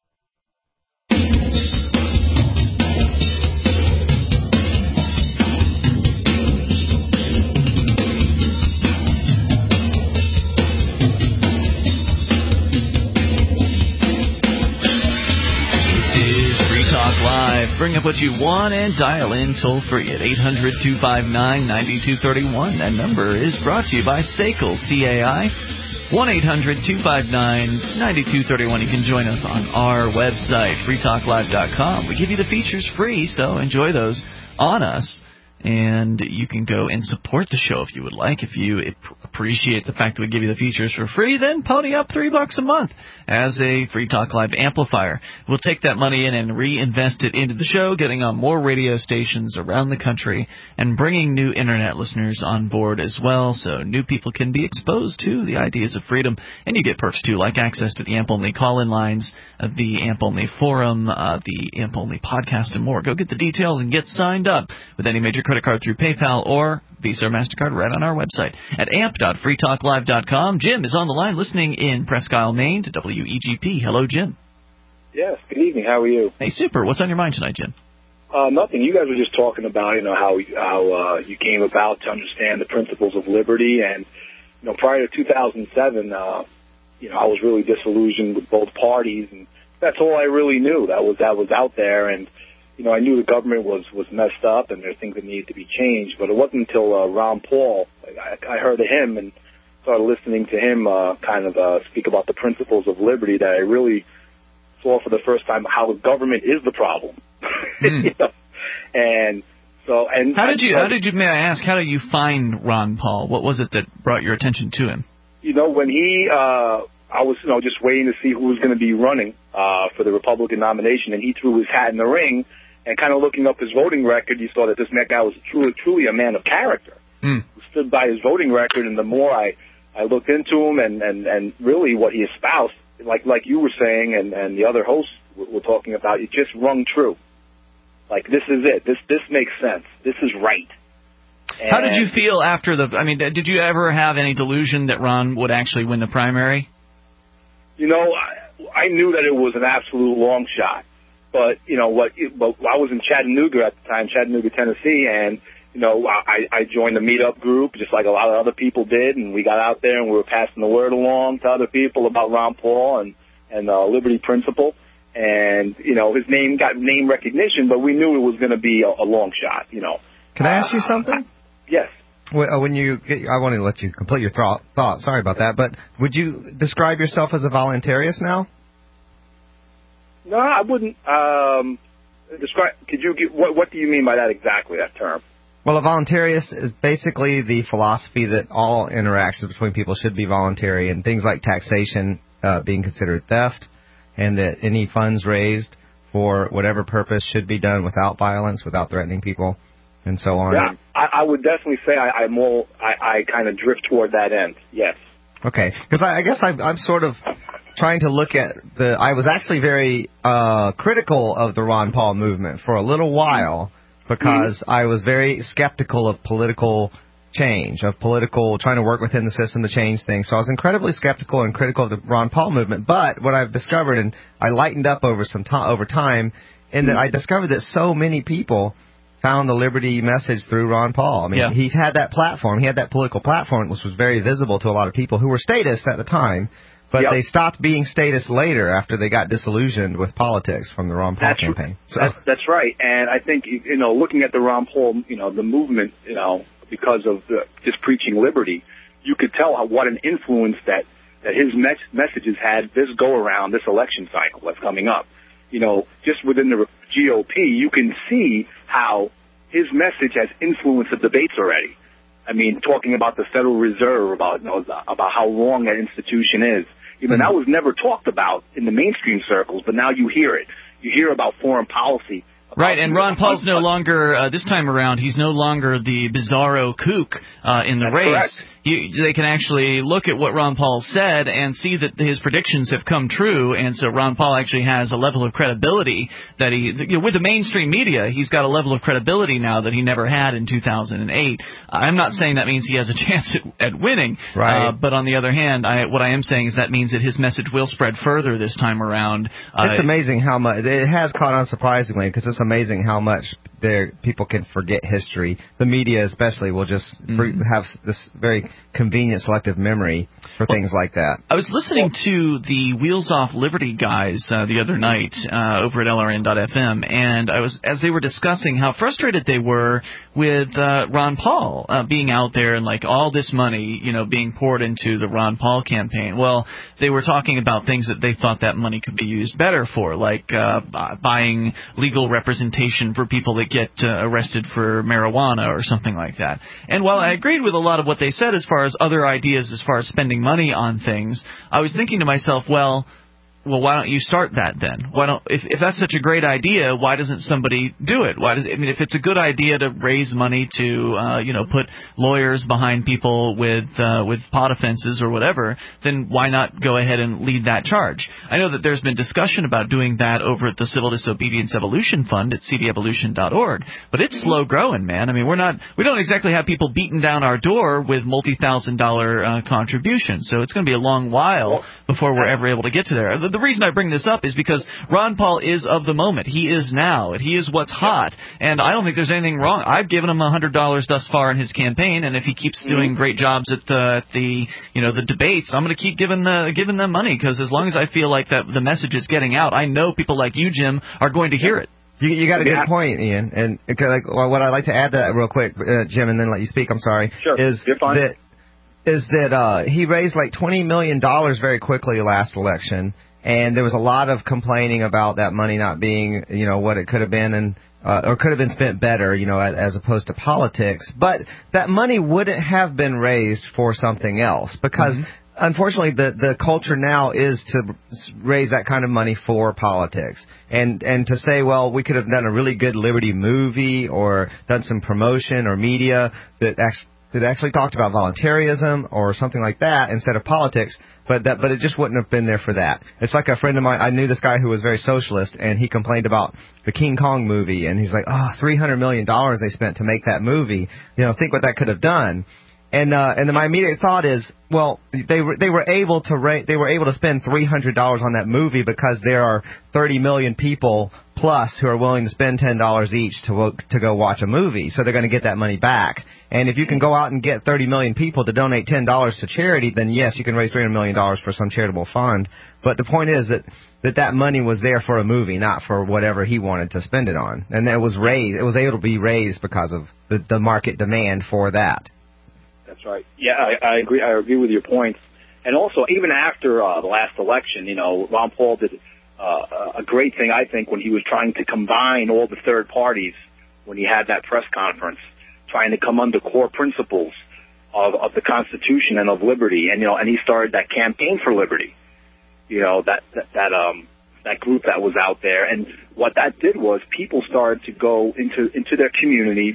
Live. Bring up what you want and dial in toll free at eight hundred two five nine nine two three one. That number is brought to you by S A C L, C A I. one eight hundred two five nine nine two three one. You can join us on our website, free talk live dot com. We give you the features free, so enjoy those on us. And you can go and support the show if you would like. If you appreciate the fact that we give you the features for free, then pony up three bucks a month as a Free Talk Live amplifier. We'll take that money in and reinvest it into the show, getting on more radio stations around the country and bringing new Internet listeners on board as well, so new people can be exposed to the ideas of freedom. And you get perks, too, like access to the A M P-only call-in lines, uh, the A M P-only forum, uh, the A M P-only podcast, and more. Go get the details and get signed up with any major credit card through PayPal or Visa or MasterCard right on our website at amp dot free talk live dot com. Jim is on the line listening in Presque Isle, Maine to W E G P. Hello, Jim. Yes, good evening. How are you? Hey, super. What's on your mind tonight, Jim? Uh, nothing. You guys were just talking about, you know, how how uh, you came about to understand the principles of liberty. And, you know, prior to two thousand seven, uh, you know, I was really disillusioned with both parties. And that's all I really knew. That was that was out there. And, you know, I knew the government was, was messed up and there are things that needed to be changed. But it wasn't until uh, Ron Paul, I, I heard of him and started listening to him uh, kind of uh, speak about the principles of liberty that I really saw for the first time how the government is the problem. Mm. You know? And so, and how did you, I, how did you, may I ask, how did you find Ron Paul? What was it that brought your attention to him? You know, when he, uh, I was, you know, just waiting to see who was going to be running, uh, for the Republican nomination, and he threw his hat in the ring, and kind of looking up his voting record, you saw that this guy was truly, truly a man of character. Mm. Who stood by his voting record, and the more I, I looked into him and, and, and really what he espoused, like, like you were saying, and, and the other hosts were talking about, it just rung true. Like, this is it. This this makes sense. This is right. And how did you feel after the, I mean, did you ever have any delusion that Ron would actually win the primary? You know, I, I knew that it was an absolute long shot. But, you know, what? But I was in Chattanooga at the time, Chattanooga, Tennessee, and, you know, I, I joined the meetup group just like a lot of other people did, and we got out there and we were passing the word along to other people about Ron Paul and, and uh, Liberty Principle. And, you know, his name got name recognition, but we knew it was going to be a, a long shot, you know. Can I ask you something? Uh, yes. When you get, I want to let you complete your thought, thought. Sorry about that. But would you describe yourself as a voluntarist now? No, I wouldn't. Um, describe. Could you give, what? What do you mean by that exactly? That term? Well, a voluntarist is basically the philosophy that all interactions between people should be voluntary, and things like taxation uh, being considered theft, and that any funds raised for whatever purpose should be done without violence, without threatening people. and so on. Yeah, I, I would definitely say I, I'm more, I, I kind of drift toward that end, yes. Okay, because I, I guess I'm, I'm sort of trying to look at the, I was actually very uh, critical of the Ron Paul movement for a little while because mm-hmm. I was very skeptical of political change, of political, trying to work within the system to change things. So I was incredibly skeptical and critical of the Ron Paul movement. But what I've discovered, and I lightened up over some time, over time, in that I discovered that so many people found the liberty message through Ron Paul. I mean, yeah. he had that platform. He had that political platform, which was very visible to a lot of people who were statists at the time. But yep. they stopped being statists later after they got disillusioned with politics from the Ron Paul that's, campaign. So that's, that's right. And I think, you know, looking at the Ron Paul, you know, the movement, you know, because of the, just preaching liberty, you could tell how, what an influence that, that his mes- messages had this go-around, this election cycle that's coming up. You know, just within the G O P, you can see how his message has influenced the debates already. I mean, talking about the Federal Reserve, about, you know, about how wrong that institution is. You know, that was never talked about in the mainstream circles, but now you hear it. You hear about foreign policy. Right, and Ron Paul's no longer, uh, this time around, he's no longer the bizarro kook uh, in the That's race. Correct. You, they can actually look at what Ron Paul said and see that his predictions have come true, and so Ron Paul actually has a level of credibility that he, you know, with the mainstream media, he's got a level of credibility now that he never had in two thousand eight. I'm not saying that means he has a chance at, at winning, right. uh, but on the other hand, I, what I am saying is that means that his message will spread further this time around. Uh, it's amazing how much, it has caught on surprisingly, because it's amazing how much there people can forget history. The media especially will just mm-hmm. have this very convenient selective memory for well, things like that. I was listening to the Wheels Off Liberty guys uh, the other night uh, over at L R N dot F M, and I was as they were discussing how frustrated they were with uh, Ron Paul uh, being out there and like all this money, you know, being poured into the Ron Paul campaign. Well, they were talking about things that they thought that money could be used better for, like uh, buying legal representation for people that get uh, arrested for marijuana or something like that. And while I agreed with a lot of what they said as far as other ideas as far as spending money on things, I was thinking to myself, well, well, why don't you start that then? Why don't if if that's such a great idea, why doesn't somebody do it? Why does I mean if it's a good idea to raise money to uh, you know put lawyers behind people with uh, with pot offenses or whatever, then why not go ahead and lead that charge? I know that there's been discussion about doing that over at the Civil Disobedience Evolution Fund at c d evolution dot org, but it's slow growing, man. I mean we're not we don't exactly have people beating down our door with multi thousand dollar uh, contributions, so it's going to be a long while before we're ever able to get to there. The, the reason I bring this up is because Ron Paul is of the moment. He is now. He is what's hot. And I don't think there's anything wrong. I've given him one hundred dollars thus far in his campaign, and if he keeps doing great jobs at the, at the you know, the debates, I'm going to keep giving the, giving them money, because as long as I feel like that the message is getting out, I know people like you, Jim, are going to hear it. You, you got a yeah. good point, Ian. And like, well, what I'd like to add to that real quick, uh, Jim, and then let you speak, I'm sorry, sure. is You're fine. that is that uh, he raised like twenty million dollars very quickly last election. And there was a lot of complaining about that money not being, you know, what it could have been, and uh, or could have been spent better, you know, as, as opposed to politics. But that money wouldn't have been raised for something else, because mm-hmm. unfortunately the the culture now is to raise that kind of money for politics, and and to say, well, we could have done a really good liberty movie or done some promotion or media that actually. that actually talked about voluntarism or something like that instead of politics, but that but it just wouldn't have been there for that. It's like a friend of mine, I knew this guy who was very socialist, and he complained about the King Kong movie, and he's like, oh, three hundred million dollars they spent to make that movie. You know, think what that could have done. And uh, and then my immediate thought is, well, they were they were able to ra- they were able to spend three hundred dollars on that movie because there are thirty million people plus who are willing to spend ten dollars each to to go watch a movie, so they're going to get that money back. And if you can go out and get thirty million people to donate ten dollars to charity, then yes, you can raise three hundred million dollars for some charitable fund. But the point is that, that that money was there for a movie, not for whatever he wanted to spend it on. And it was raised, it was able to be raised because of the, the market demand for that. That's right. Yeah, I, I agree. I agree with your points. And also, even after uh, the last election, you know, Ron Paul did uh, a great thing, I think, when he was trying to combine all the third parties when he had that press conference, trying to come under core principles of, of the Constitution and of liberty. And, you know, and he started that campaign for liberty, you know, that, that, that, um, that group that was out there. And what that did was people started to go into, into their communities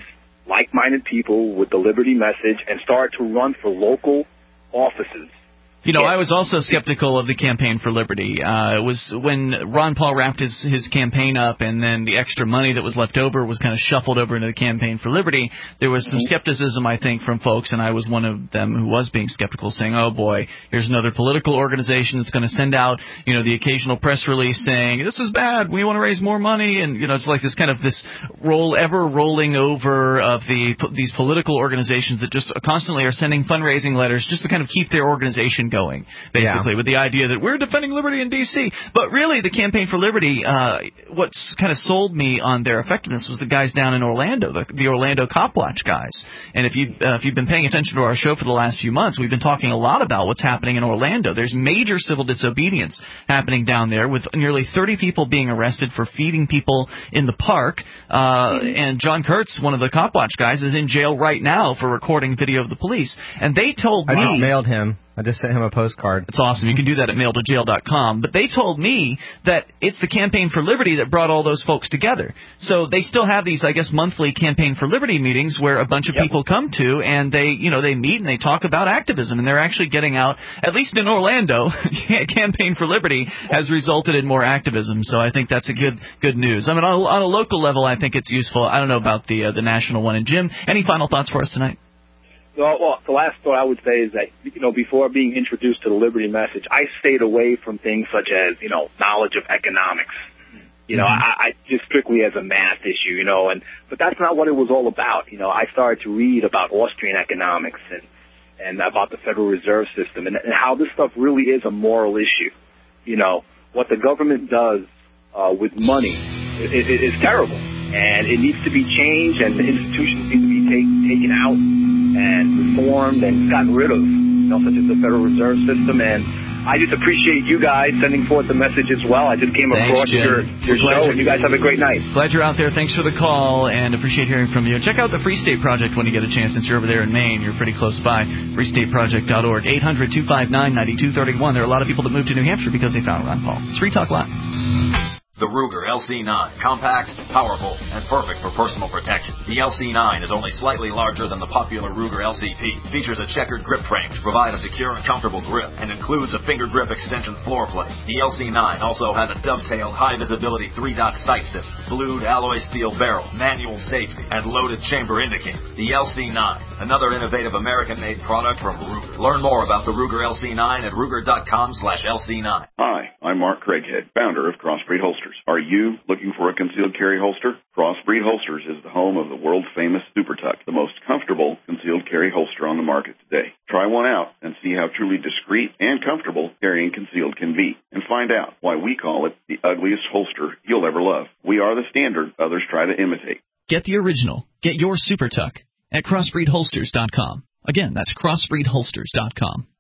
like-minded people with the Liberty message and start to run for local offices. You know, I was also skeptical of the Campaign for Liberty. Uh, it was when Ron Paul wrapped his, his campaign up and then the extra money that was left over was kind of shuffled over into the Campaign for Liberty. There was some skepticism, I think, from folks, and I was one of them who was being skeptical, saying, oh, boy, here's another political organization that's going to send out, you know, the occasional press release saying, this is bad, we want to raise more money. And, you know, it's like this kind of this roll ever rolling over of the these political organizations that just constantly are sending fundraising letters just to kind of keep their organization going. Going, basically, yeah. with the idea that we're defending liberty in D C But really, the Campaign for Liberty, uh, what's kind of sold me on their effectiveness was the guys down in Orlando, the, the Orlando Cop Watch guys. And if, you, uh, if you've been paying attention to our show for the last few months, we've been talking a lot about what's happening in Orlando. There's major civil disobedience happening down there with nearly thirty people being arrested for feeding people in the park. Uh, and John Kurtz, one of the Cop Watch guys, is in jail right now for recording video of the police. And they told I me... I just mailed him. I just sent him a postcard. It's awesome. You can do that at mail to jail dot com. But they told me that it's the Campaign for Liberty that brought all those folks together. So they still have these, I guess, monthly Campaign for Liberty meetings where a bunch of yep. people come to and they, you know, they meet and they talk about activism. And they're actually getting out, at least in Orlando, Campaign for Liberty has resulted in more activism. So I think that's a good good news. I mean, on a, on a local level, I think it's useful. I don't know about the uh, the national one. And Jim, any final thoughts for us tonight? Well, well, the last thought I would say is that, you know, before being introduced to the Liberty message, I stayed away from things such as, you know, knowledge of economics. You know, mm-hmm. I, I just strictly as a math issue, you know, and but that's not what it was all about. You know, I started to read about Austrian economics and, and about the Federal Reserve System and, and how this stuff really is a moral issue. You know, what the government does uh, with money is, is terrible, and it needs to be changed, and the institutions need to be take, taken out and reformed and gotten rid of, you know, such as the Federal Reserve System. And I just appreciate you guys sending forth the message as well. I just came Thanks, across Jim. your, your show, and you guys have a great night. Glad you're out there. Thanks for the call, and appreciate hearing from you. Check out the Free State Project when you get a chance, since you're over there in Maine. You're pretty close by. free state project dot org. eight hundred two five nine nine two three one. There are a lot of people that moved to New Hampshire because they found Ron Paul. It's Free Talk Live. The Ruger L C nine, compact, powerful, and perfect for personal protection. The L C nine is only slightly larger than the popular Ruger L C P, features a checkered grip frame to provide a secure and comfortable grip, and includes a finger grip extension floor plate. The L C nine also has a dovetailed high-visibility three-dot sight system, blued alloy steel barrel, manual safety, and loaded chamber indicator. The L C nine, another innovative American-made product from Ruger. Learn more about the Ruger L C nine at Ruger dot com slash L C nine. Hi, I'm Mark Craighead, founder of Crossbreed Holsters. Are you looking for a concealed carry holster? Crossbreed Holsters is the home of the world-famous Super Tuck, the most comfortable concealed carry holster on the market today. Try one out and see how truly discreet and comfortable carrying concealed can be, and find out why we call it the ugliest holster you'll ever love. We are the standard others try to imitate. Get the original. Get your Super Tuck at crossbreed holsters dot com. Again, that's crossbreed holsters dot com.